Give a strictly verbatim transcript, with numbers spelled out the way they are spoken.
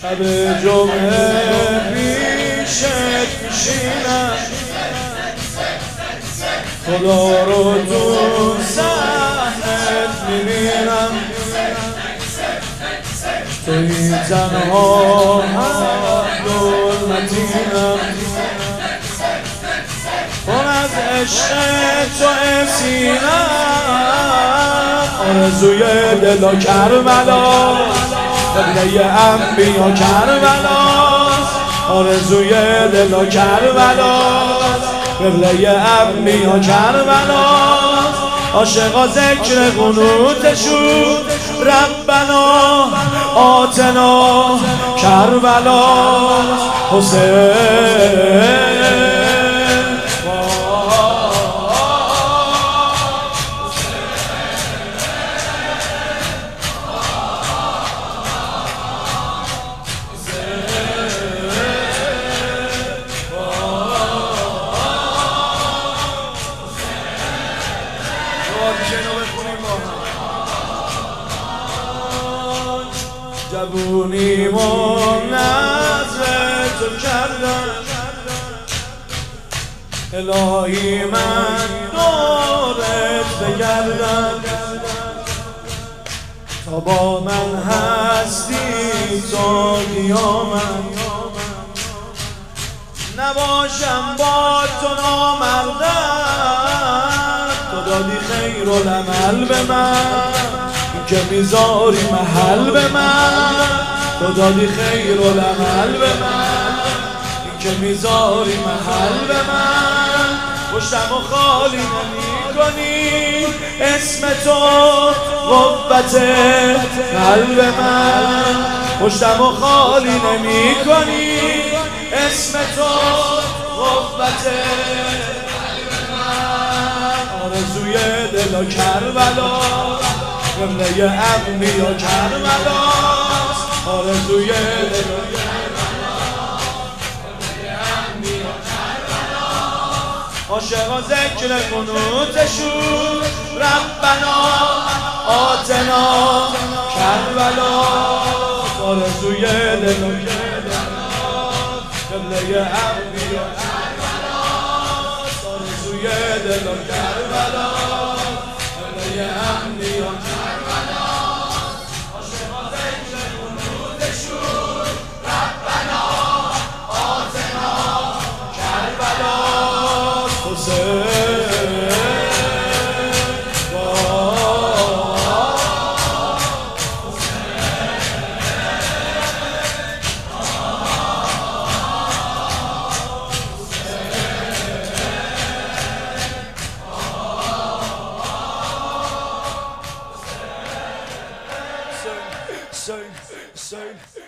شب جمعه پیشت میشینم، خدا رو تو صحنت میبینم، توی تنها عبدالمتینم، پر از عشق تو سینم، آرزوی دل و کربلا، قبله انبیا کربلاست، آرزوی دل و کربلاست، قبله انبیا کربلاست، عاشقا ذکر قنوتشون ربنا آتنا کربلاست. حسین جوونیمو نذر تو کردم، الهی من دورت بگردم، تا با من هستی تا قیامت، نباشم با تو نامردم، تو دادی خیر العمل به من که میذاری محل به من، تو دادی خیر العمل به من که میذاری محل به من، پشتم و خالی نمی کنی اسم تو قوت قلب من، پشتم و خالی نمی کنی اسم تو قوت قلب من، آرزوی دل و کربلا، قبله انبیا کربلاست، آرزوی دل و کربلاست، قبله انبیا کربلاست، عاشقا ذکر قنوتشون ربنا آتنا کربلاست، آرزوی دل و کربلاست، قبله انبیا کربلاست، آرزوی دل و کربلاست، قبله انبیا کربلاست، Sing, sing, sing.